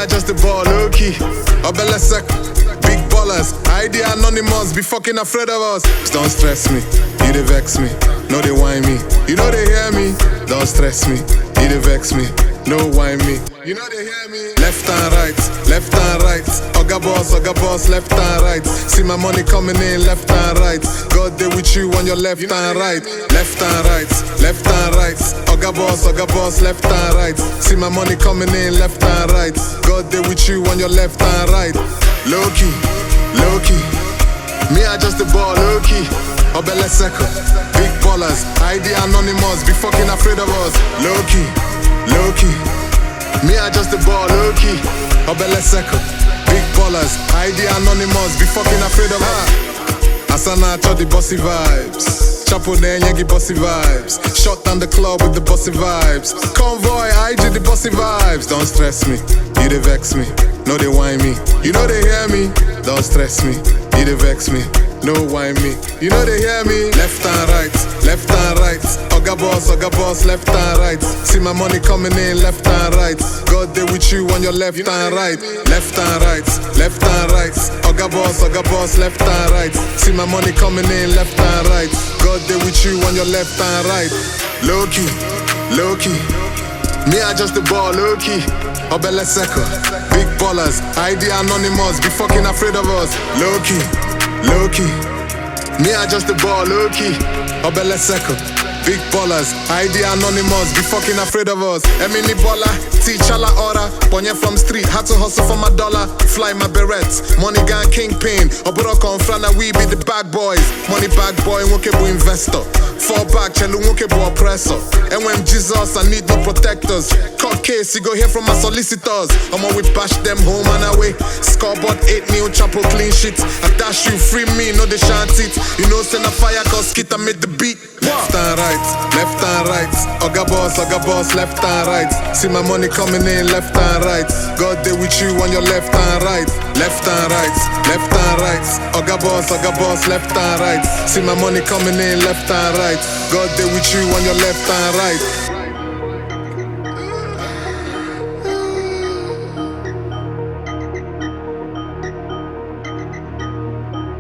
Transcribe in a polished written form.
I just the ball, low key. Obele sec, big ballers. ID anonymous, be fucking afraid of us. Don't stress me, you dey vex me. No, they whine me. You know they hear me. Don't stress me, you dey vex me. No whine me. You know they hear me. Left and right, left and right. Oga boss, left and right. See my money coming in, left and right. God dey with you on your left and right. Left and right, left and right. Oga boss, left and right. See my money coming in, left and right. God dey with you on your left and right. Low key, low key. Me I just the ball, low key. Obele Seko, big ballers. ID anonymous, be fucking afraid of us. Low key, low key. Me I just the ball, low key. Obele Seko, big ballers. ID anonymous, be fucking afraid of us. Asana cho the bossy vibes. Chapo den yegi bossy vibes. Shut down the club with the bossy vibes. Convoy, IG the bossy vibes. Don't stress me, you dey vex me. No they whine me, you know they hear me. Don't stress me, you dey vex me. No whine me, you know they hear me. Left and right, left and right. Oga boss, left and right. See my money coming in, left and right. God dey with you on your left and right. Left and right, left and right. Oga boss, left and right. See my money coming in, left and right. God dey with you on your left and right. Low key, low key. Me I just the ball, low key. Obele Seko, big ballers. ID anonymous, be fucking afraid of us. Low key, low key. Me I just the ball, low key. Obele Seko, big ballers. ID anonymous, be fucking afraid of us. Emini baller, teachala ora. Ponye from street, had to hustle for my dollar. Fly my berets, money gang kingpin. Oburo confrana, we be the bad boys. Money bag boy, wokebu investor. Fall back, chelu wokebu oppressor. And when Jesus, I need no protectors. Court case, you go hear from my solicitors. I'ma we bash them home and away. Scoreboard 8 new chapel clean shit. I dash you, free me, no they shan't it. You know send a fire cause Kita made the beat. Left and right, left and right. Oga boss, left and right. See my money coming in, left and right. God dey with you on your left and right. Left and right, left and right. Oga boss, left and right. See my money coming in, left and right. God dey with you on your left and right.